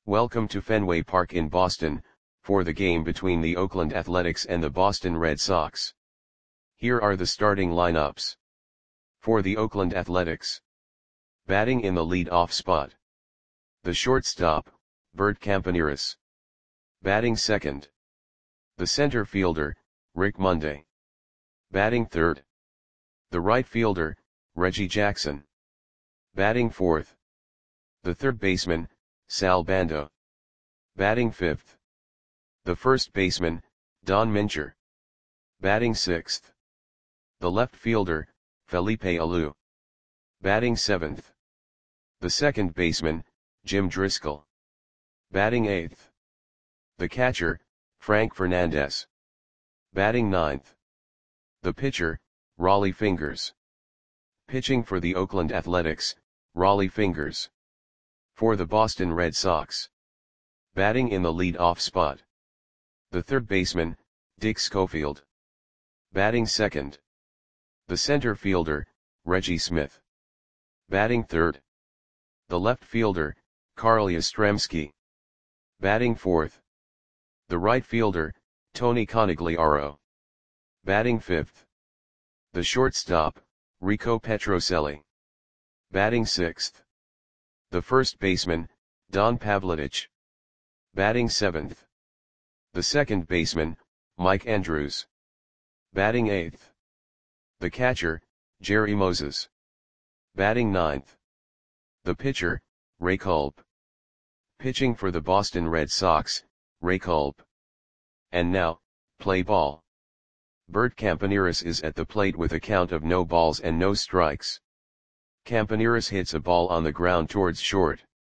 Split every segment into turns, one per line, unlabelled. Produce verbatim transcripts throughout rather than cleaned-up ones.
Welcome to Fenway Park in Boston, for the game between the Oakland Athletics and the Boston Red Sox. Here are the starting lineups. For the Oakland Athletics. Batting in the lead-off spot. The shortstop, Bert Campaneris. Batting second. The center fielder, Rick Monday. Batting third. The right fielder, Reggie Jackson. Batting fourth. The third baseman, Sal Bando. Batting fifth. The first baseman, Don Mincher. Batting sixth. The left fielder, Felipe Alou. Batting seventh. The second baseman, Jim Driscoll. Batting eighth. The catcher, Frank Fernandez. Batting ninth. The pitcher, Rollie Fingers. Pitching for the Oakland Athletics, Rollie Fingers. For the Boston Red Sox. Batting in the lead-off spot. The third baseman, Dick Schofield. Batting second. The center fielder, Reggie Smith. Batting third. The left fielder, Carl Yastrzemski. Batting fourth. The right fielder, Tony Conigliaro. Batting fifth. The shortstop, Rico Petrocelli. Batting sixth. The first baseman, Don Pavlidich. Batting seventh. The second baseman, Mike Andrews. Batting eighth. The catcher, Jerry Moses. Batting ninth. The pitcher, Ray Culp. Pitching for the Boston Red Sox, Ray Culp. And now, play ball. Bert Campaneris is at the plate with a count of no balls and no strikes. Campaneris hits a ball on the ground towards short.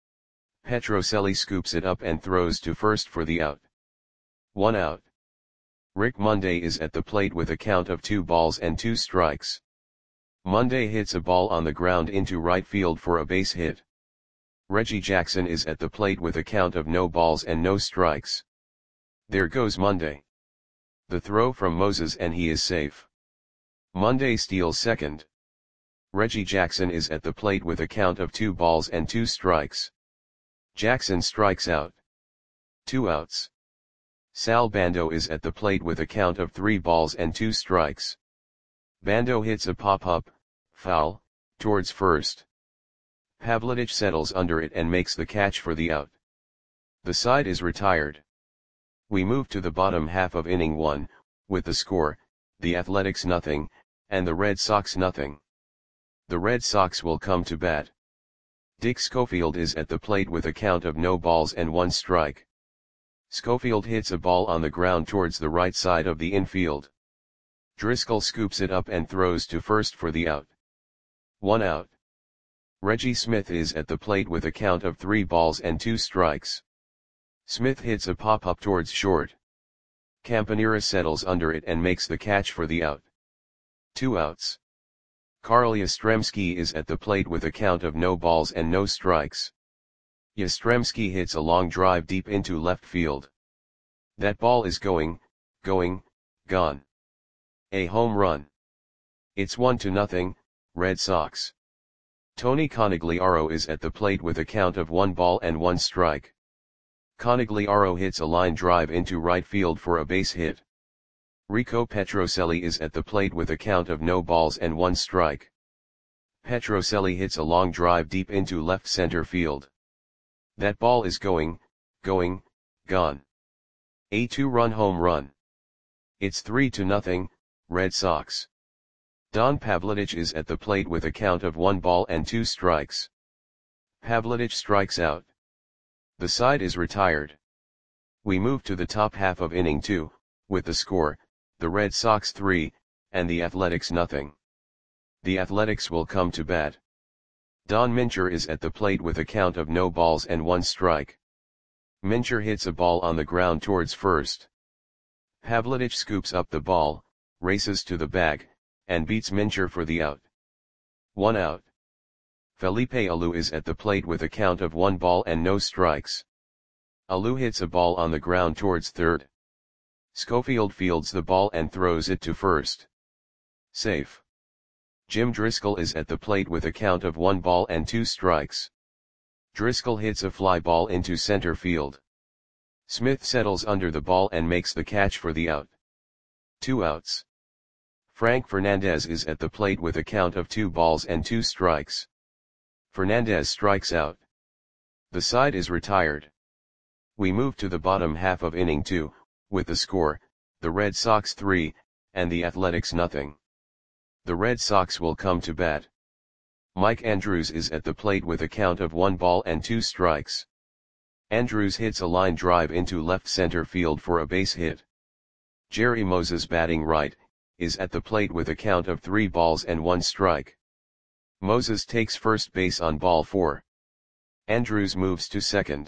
Petrocelli scoops it up and throws to first for the out. One out. Rick Monday is at the plate with a count of two balls and two strikes. Monday hits a ball on the ground into right field for a base hit. Reggie Jackson is at the plate with a count of no balls and no strikes. There goes Monday. The throw from Moses and he is safe. Monday steals second. Reggie Jackson is at the plate with a count of two balls and two strikes. Jackson strikes out. Two outs. Sal Bando is at the plate with a count of three balls and two strikes. Bando hits a pop-up, foul, towards first. Pavlidich settles under it and makes the catch for the out. The side is retired. We move to the bottom half of inning one, with the score, the Athletics nothing, and the Red Sox nothing. The Red Sox will come to bat. Dick Schofield is at the plate with a count of no balls and one strike. Schofield hits a ball on the ground towards the right side of the infield. Driscoll scoops it up and throws to first for the out. One out. Reggie Smith is at the plate with a count of three balls and two strikes. Smith hits a pop-up towards short. Campaneris settles under it and makes the catch for the out. Two outs. Carl Yastrzemski is at the plate with a count of no balls and no strikes. Yastrzemski hits a long drive deep into left field. That ball is going, going, gone. A home run. It's one to nothing, Red Sox. Tony Conigliaro is at the plate with a count of one ball and one strike. Conigliaro hits a line drive into right field for a base hit. Rico Petrocelli is at the plate with a count of no balls and one strike. Petrocelli hits a long drive deep into left center field. That ball is going, going, gone. A two-run home run. It's three to nothing, Red Sox. Don Pavlidich is at the plate with a count of one ball and two strikes. Pavlidich strikes out. The side is retired. We move to the top half of inning two, with the score, the Red Sox three, and the Athletics nothing. The Athletics will come to bat. Don Mincher is at the plate with a count of no balls and one strike. Mincher hits a ball on the ground towards first. Pavlidich scoops up the ball, races to the bag, and beats Mincher for the out. One out. Felipe Alou is at the plate with a count of one ball and no strikes. Alou hits a ball on the ground towards third. Schofield fields the ball and throws it to first. Safe. Jim Driscoll is at the plate with a count of one ball and two strikes. Driscoll hits a fly ball into center field. Smith settles under the ball and makes the catch for the out. Two outs. Frank Fernandez is at the plate with a count of two balls and two strikes. Fernandez strikes out. The side is retired. We move to the bottom half of inning two, with the score, the Red Sox three, and the Athletics nothing. The Red Sox will come to bat. Mike Andrews is at the plate with a count of one ball and two strikes. Andrews hits a line drive into left center field for a base hit. Jerry Moses, batting right, is at the plate with a count of three balls and one strike. Moses takes first base on ball four. Andrews moves to second.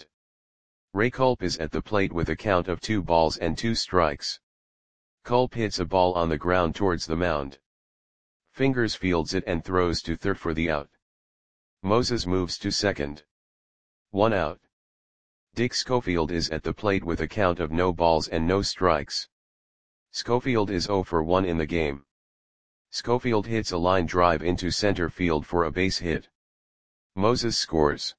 Ray Culp is at the plate with a count of two balls and two strikes. Culp hits a ball on the ground towards the mound. Fingers fields it and throws to third for the out. Moses moves to second. One out. Dick Schofield is at the plate with a count of no balls and no strikes. Schofield is zero for one in the game. Schofield hits a line drive into center field for a base hit. Moses scores.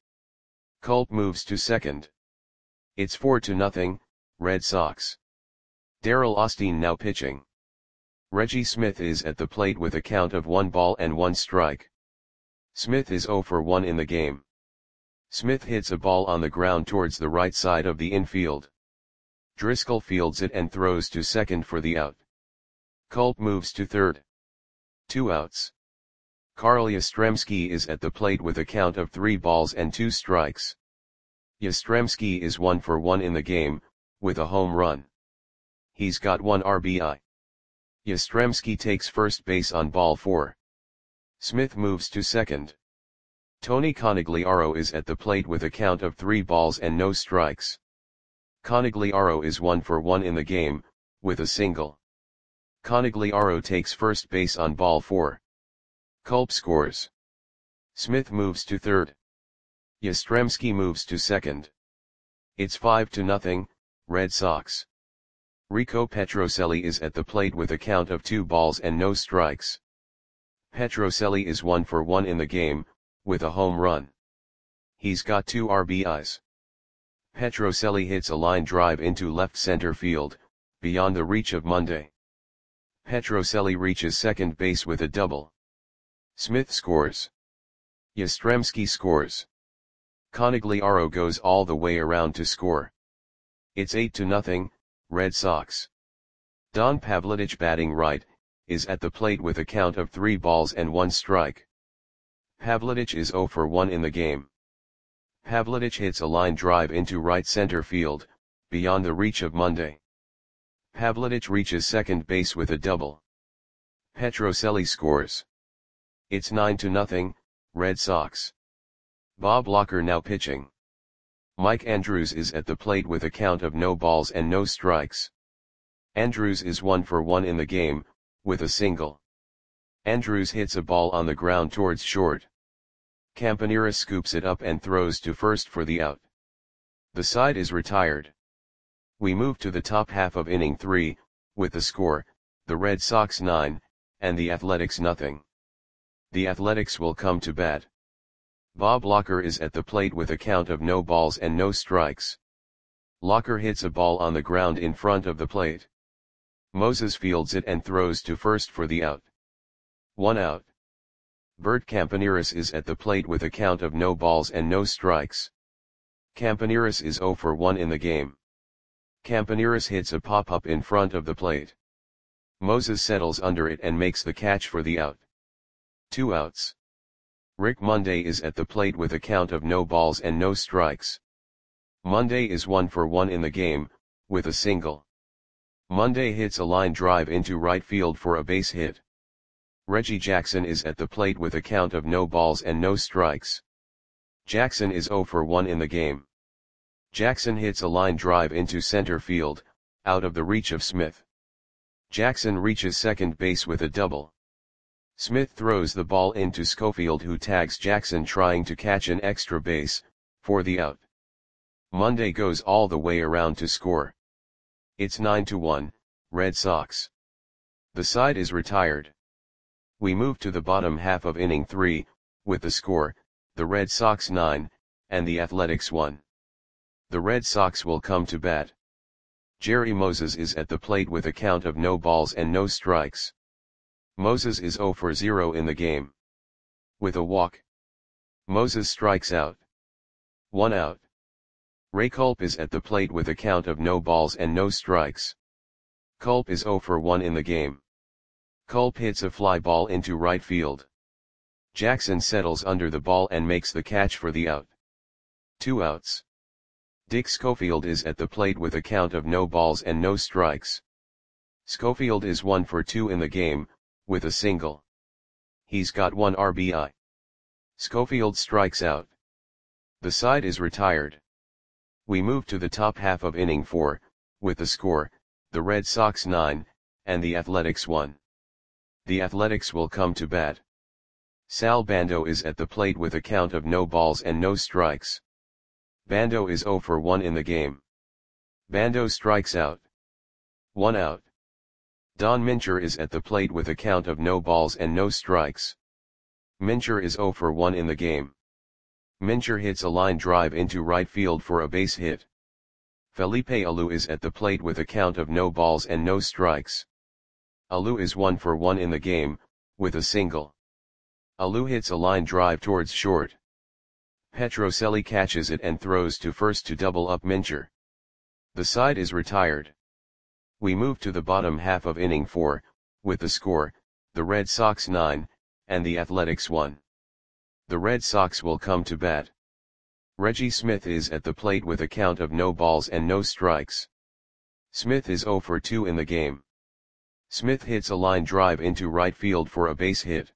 Culp moves to second. It's four to nothing, Red Sox. Darrell Austin now pitching. Reggie Smith is at the plate with a count of one ball and one strike. Smith is zero for one in the game. Smith hits a ball on the ground towards the right side of the infield. Driscoll fields it and throws to second for the out. Culp moves to third. Two outs. Carl Yastrzemski is at the plate with a count of three balls and two strikes. Yastrzemski is one for one in the game, with a home run. He's got one R B I. Yastrzemski takes first base on ball four. Smith moves to second. Tony Conigliaro is at the plate with a count of three balls and no strikes. Conigliaro is one for one in the game, with a single. Conigliaro takes first base on ball four. Culp scores. Smith moves to third. Yastrzemski moves to second. It's five to nothing, Red Sox. Rico Petrocelli is at the plate with a count of two balls and no strikes. Petrocelli is one for one in the game, with a home run. He's got two R B Is. Petrocelli hits a line drive into left center field, beyond the reach of Monday. Petrocelli reaches second base with a double. Smith scores. Yastrzemski scores. Conigliaro goes all the way around to score. It's eight to nothing, Red Sox. Don Pavlidich, batting right, is at the plate with a count of three balls and one strike. Pavlidich is zero for one in the game. Pavlidich hits a line drive into right center field, beyond the reach of Monday. Pavlidich reaches second base with a double. Petrocelli scores. It's nine to nothing, Red Sox. Bob Locker now pitching. Mike Andrews is at the plate with a count of no balls and no strikes. Andrews is one for one in the game, with a single. Andrews hits a ball on the ground towards short. Campanera scoops it up and throws to first for the out. The side is retired. We move to the top half of inning three, with the score, the Red Sox nine, and the Athletics nothing. The Athletics will come to bat. Bob Locker is at the plate with a count of no balls and no strikes. Locker hits a ball on the ground in front of the plate. Moses fields it and throws to first for the out. One out. Bert Campaneris is at the plate with a count of no balls and no strikes. Campaneris is zero for one in the game. Campaneris hits a pop-up in front of the plate. Moses settles under it and makes the catch for the out. Two outs. Rick Monday is at the plate with a count of no balls and no strikes. Monday is one for one in the game, with a single. Monday hits a line drive into right field for a base hit. Reggie Jackson is at the plate with a count of no balls and no strikes. Jackson is zero for one in the game. Jackson hits a line drive into center field, out of the reach of Smith. Jackson reaches second base with a double. Smith throws the ball into Schofield, who tags Jackson trying to catch an extra base, for the out. Monday goes all the way around to score. It's nine to one, Red Sox. The side is retired. We move to the bottom half of inning three, with the score, the Red Sox nine, and the Athletics one. The Red Sox will come to bat. Jerry Moses is at the plate with a count of no balls and no strikes. Moses is zero for zero in the game. With a walk, Moses strikes out. One out. Ray Culp is at the plate with a count of no balls and no strikes. Culp is zero for one in the game. Culp hits a fly ball into right field. Jackson settles under the ball and makes the catch for the out. Two outs. Dick Schofield is at the plate with a count of no balls and no strikes. Schofield is one for two in the game, with a single. He's got one R B I. Schofield strikes out. The side is retired. We move to the top half of inning four, with the score, the Red Sox nine, and the Athletics one. The Athletics will come to bat. Sal Bando is at the plate with a count of no balls and no strikes. Bando is zero for one in the game. Bando strikes out. One out. Don Mincher is at the plate with a count of no balls and no strikes. Mincher is zero for one in the game. Mincher hits a line drive into right field for a base hit. Felipe Alou is at the plate with a count of no balls and no strikes. Alou is one for one in the game, with a single. Alou hits a line drive towards short. Petrocelli catches it and throws to first to double up Mincher. The side is retired. We move to the bottom half of inning four, with the score, the Red Sox nine, and the Athletics one. The Red Sox will come to bat. Reggie Smith is at the plate with a count of no balls and no strikes. Smith is zero for two in the game. Smith hits a line drive into right field for a base hit.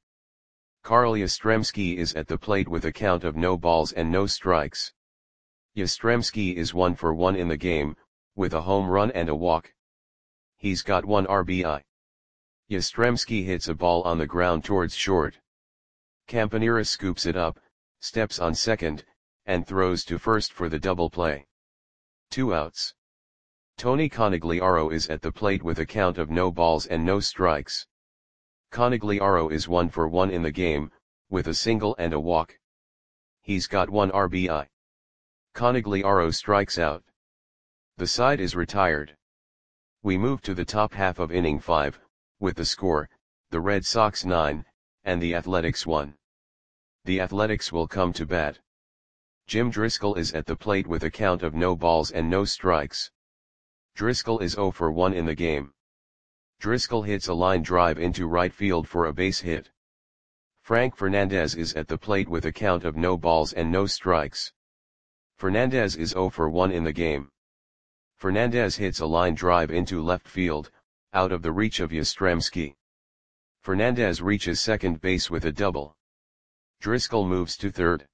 Carl Yastrzemski is at the plate with a count of no balls and no strikes. Yastrzemski is one for one in the game, with a home run and a walk. He's got one R B I. Yastrzemski hits a ball on the ground towards short. Campanera scoops it up, steps on second, and throws to first for the double play. Two outs. Tony Conigliaro is at the plate with a count of no balls and no strikes. Conigliaro is one for one in the game, with a single and a walk. He's got one R B I. Conigliaro strikes out. The side is retired. We move to the top half of inning five, with the score, the Red Sox nine, and the Athletics one. The Athletics will come to bat. Jim Driscoll is at the plate with a count of no balls and no strikes. Driscoll is zero for one in the game. Driscoll hits a line drive into right field for a base hit. Frank Fernandez is at the plate with a count of no balls and no strikes. Fernandez is zero for one in the game. Fernandez hits a line drive into left field, out of the reach of Yastrzemski. Fernandez reaches second base with a double. Driscoll moves to third.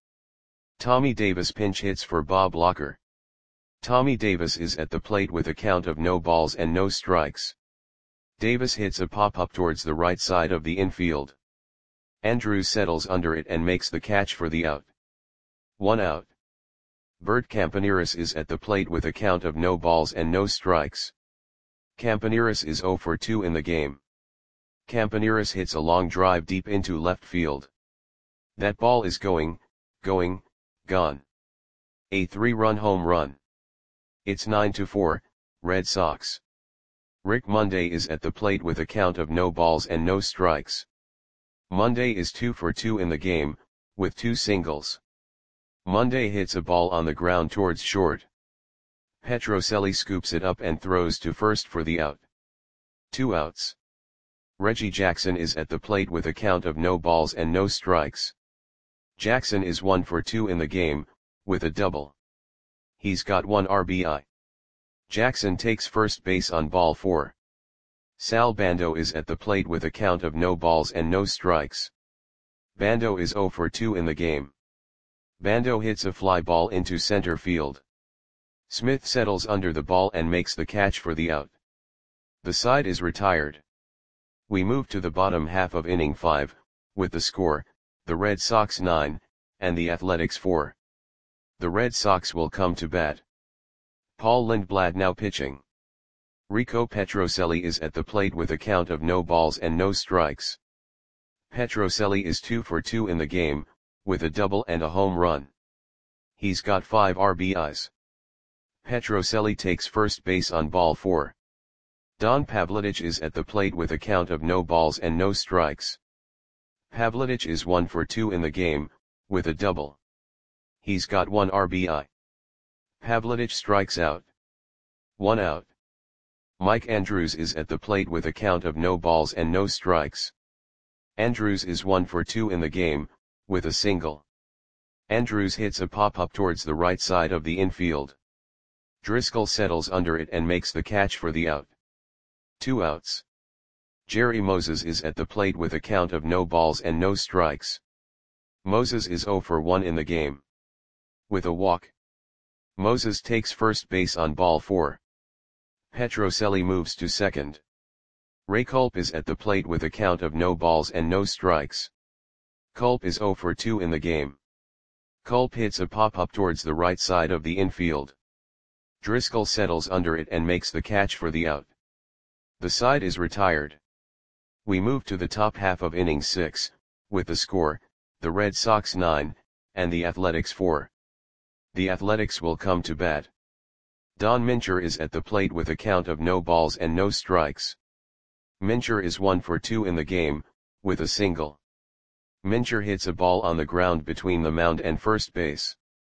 Tommy Davis pinch hits for Bob Locker. Tommy Davis is at the plate with a count of no balls and no strikes. Davis hits a pop-up towards the right side of the infield. Andrews settles under it and makes the catch for the out. One out. Bert Campaneris is at the plate with a count of no balls and no strikes. Campaneris is zero for two in the game. Campaneris hits a long drive deep into left field. That ball is going, going, gone. A three-run home run. It's nine to four, Red Sox. Rick Monday is at the plate with a count of no balls and no strikes. Monday is two for two in the game, with two singles. Monday hits a ball on the ground towards short. Petrocelli scoops it up and throws to first for the out. Two outs. Reggie Jackson is at the plate with a count of no balls and no strikes. Jackson is one for two in the game, with a double. He's got one R B I. Jackson takes first base on ball four. Sal Bando is at the plate with a count of no balls and no strikes. Bando is zero for two in the game. Bando hits a fly ball into center field. Smith settles under the ball and makes the catch for the out. The side is retired. We move to the bottom half of inning five, with the score, the Red Sox nine, and the Athletics four. The Red Sox will come to bat. Paul Lindblad now pitching. Rico Petrocelli is at the plate with a count of no balls and no strikes. Petrocelli is two for two in the game, with a double and a home run. He's got five R B Is. Petrocelli takes first base on ball four. Don Pavlidich is at the plate with a count of no balls and no strikes. Pavlidich is one for two in the game, with a double. He's got one R B I. Pavlidich strikes out. One out. Mike Andrews is at the plate with a count of no balls and no strikes. Andrews is one for two in the game, with a single. Andrews hits a pop-up towards the right side of the infield. Driscoll settles under it and makes the catch for the out. Two outs. Jerry Moses is at the plate with a count of no balls and no strikes. Moses is zero for one in the game. With a walk. Moses takes first base on ball four. Petrocelli moves to second. Ray Culp is at the plate with a count of no balls and no strikes. Culp is zero for two in the game. Culp hits a pop-up towards the right side of the infield. Driscoll settles under it and makes the catch for the out. The side is retired. We move to the top half of inning six, with the score, the Red Sox nine, and the Athletics four. The Athletics will come to bat. Don Mincher is at the plate with a count of no balls and no strikes. Mincher is one for two in the game, with a single. Mincher hits a ball on the ground between the mound and first base.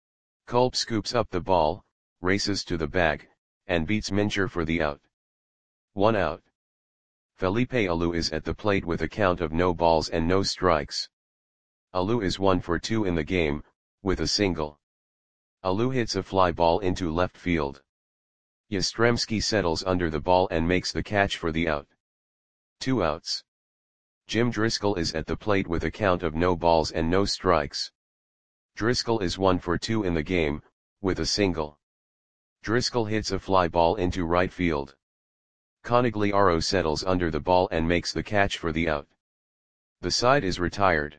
Culp scoops up the ball, races to the bag, and beats Mincher for the out. One out. Felipe Alou is at the plate with a count of no balls and no strikes. Alou is one for two in the game, with a single. Alou hits a fly ball into left field. Yastrzemski settles under the ball and makes the catch for the out. Two outs. Jim Driscoll is at the plate with a count of no balls and no strikes. Driscoll is one for two in the game, with a single. Driscoll hits a fly ball into right field. Conigliaro settles under the ball and makes the catch for the out. The side is retired.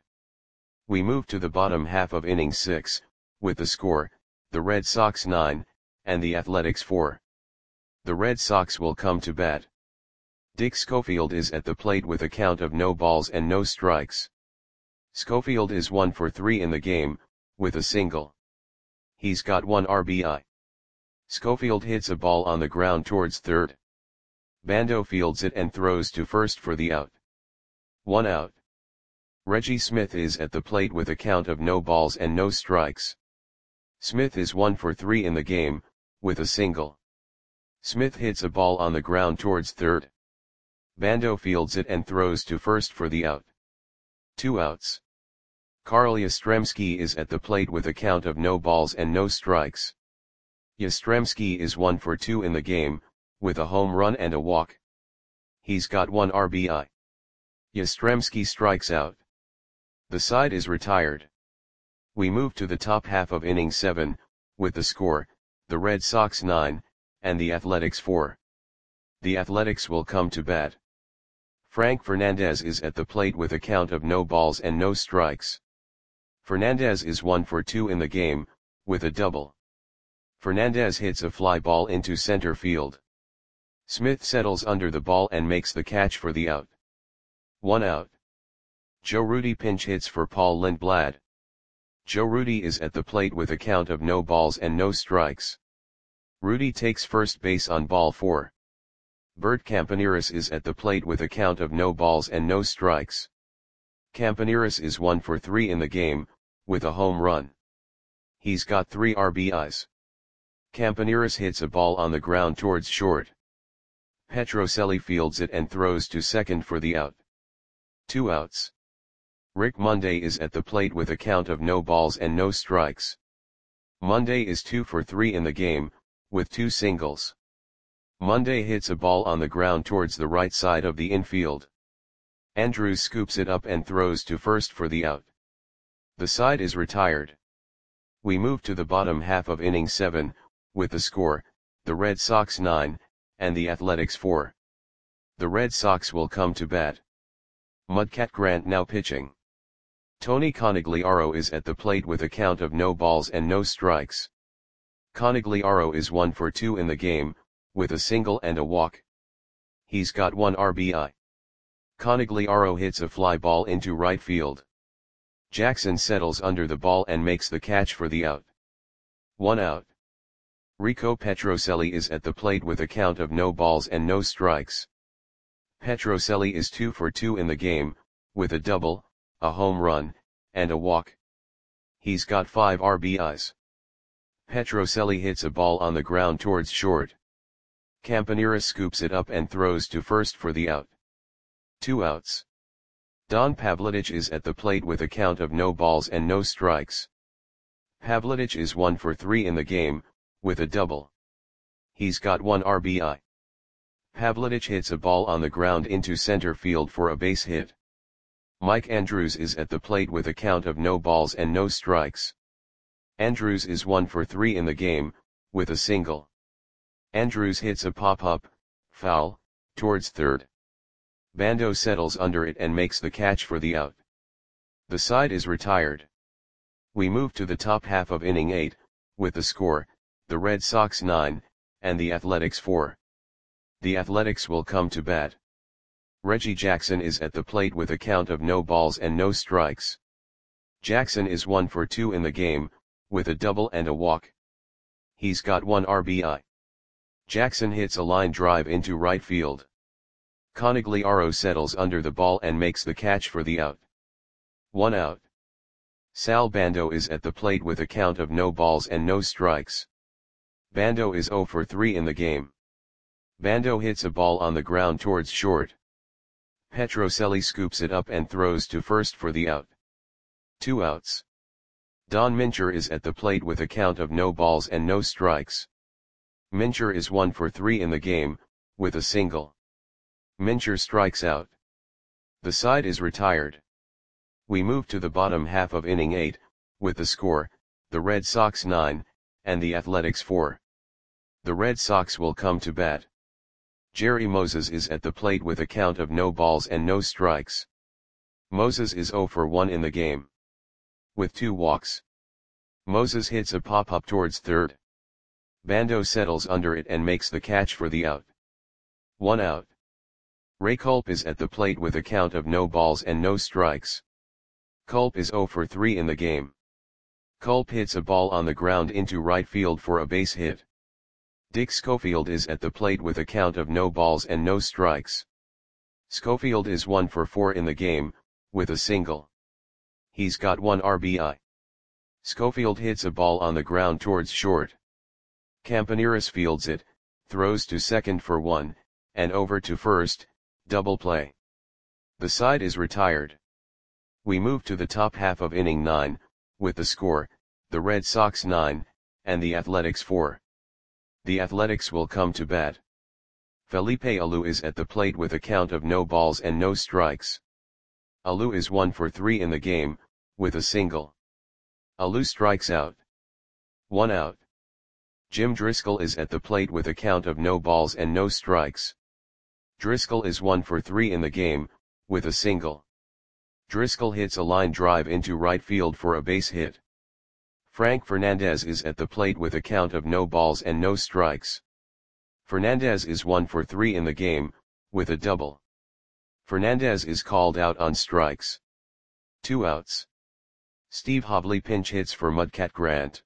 We move to the bottom half of inning six, with the score, the Red Sox nine, and the Athletics four. The Red Sox will come to bat. Dick Schofield is at the plate with a count of no balls and no strikes. Schofield is one for three in the game, with a single. He's got one R B I. Schofield hits a ball on the ground towards third. Bando fields it and throws to first for the out. One out. Reggie Smith is at the plate with a count of no balls and no strikes. Smith is one for three in the game, with a single. Smith hits a ball on the ground towards third. Bando fields it and throws to first for the out. Two outs. Carl Yastrzemski is at the plate with a count of no balls and no strikes. Yastrzemski is one for two in the game, with a home run and a walk. He's got one R B I. Yastrzemski strikes out. The side is retired. We move to the top half of inning seven, with the score, the Red Sox nine, and the Athletics four. The Athletics will come to bat. Frank Fernandez is at the plate with a count of no balls and no strikes. Fernandez is one for two in the game, with a double. Fernandez hits a fly ball into center field. Smith settles under the ball and makes the catch for the out. One out. Joe Rudi pinch hits for Paul Lindblad. Joe Rudi is at the plate with a count of no balls and no strikes. Rudi takes first base on ball four. Bert Campaneris is at the plate with a count of no balls and no strikes. Campaneris is one for three in the game, with a home run. He's got three R B Is. Campaneris hits a ball on the ground towards short. Petrocelli fields it and throws to second for the out. Two outs. Rick Monday is at the plate with a count of no balls and no strikes. Monday is two for three in the game, with two singles. Monday hits a ball on the ground towards the right side of the infield. Andrews scoops it up and throws to first for the out. The side is retired. We move to the bottom half of inning seven, with the score, the Red Sox nine, and the Athletics four. The Red Sox will come to bat. Mudcat Grant now pitching. Tony Conigliaro is at the plate with a count of no balls and no strikes. Conigliaro is one for two in the game, with a single and a walk. He's got one R B I. Conigliaro hits a fly ball into right field. Jackson settles under the ball and makes the catch for the out. one out. Rico Petrocelli is at the plate with a count of no balls and no strikes. Petrocelli is two for two in the game, with a double, a home run, and a walk. He's got five R B Is. Petrocelli hits a ball on the ground towards short. Campanera scoops it up and throws to first for the out. Two outs. Don Pavlidich is at the plate with a count of no balls and no strikes. Pavlidich is one for three in the game, with a double. He's got one R B I. Pavlidich hits a ball on the ground into center field for a base hit. Mike Andrews is at the plate with a count of no balls and no strikes. Andrews is one for three in the game, with a single. Andrews hits a pop-up, foul, towards third. Bando settles under it and makes the catch for the out. The side is retired. We move to the top half of inning eight, with the score, the Red Sox nine, and the Athletics four. The Athletics will come to bat. Reggie Jackson is at the plate with a count of no balls and no strikes. Jackson is one for two in the game, with a double and a walk. He's got one R B I. Jackson hits a line drive into right field. Conigliaro settles under the ball and makes the catch for the out. One out. Sal Bando is at the plate with a count of no balls and no strikes. Bando is zero for three in the game. Bando hits a ball on the ground towards short. Petrocelli scoops it up and throws to first for the out. Two outs. Don Mincher is at the plate with a count of no balls and no strikes. Mincher is one for three in the game, with a single. Mincher strikes out. The side is retired. We move to the bottom half of inning eight, with the score, the Red Sox nine, and the Athletics four. The Red Sox will come to bat. Jerry Moses is at the plate with a count of no balls and no strikes. Moses is zero for one in the game. With two walks. Moses hits a pop-up towards third. Bando settles under it and makes the catch for the out. One out. Ray Culp is at the plate with a count of no balls and no strikes. Culp is zero for three in the game. Culp hits a ball on the ground into right field for a base hit. Dick Schofield is at the plate with a count of no balls and no strikes. Schofield is one for four in the game, with a single. He's got one R B I. Schofield hits a ball on the ground towards short. Campaneris fields it, throws to second for one, and over to first, double play. The side is retired. We move to the top half of inning nine, with the score, the Red Sox nine, and the Athletics four. The Athletics will come to bat. Felipe Alou is at the plate with a count of no balls and no strikes. Alou is one for three in the game, with a single. Alou strikes out. One out. Jim Driscoll is at the plate with a count of no balls and no strikes. Driscoll is one for three in the game, with a single. Driscoll hits a line drive into right field for a base hit. Frank Fernandez is at the plate with a count of no balls and no strikes. Fernandez is one for three in the game, with a double. Fernandez is called out on strikes. Two outs. Steve Hobley pinch hits for Mudcat Grant.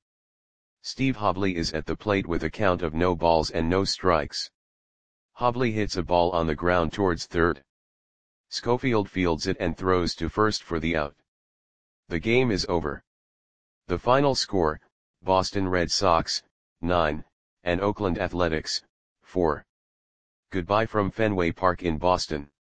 Steve Hobley is at the plate with a count of no balls and no strikes. Hobley hits a ball on the ground towards third. Schofield fields it and throws to first for the out. The game is over. The final score, Boston Red Sox, nine, and Oakland Athletics, four. Goodbye from Fenway Park in Boston.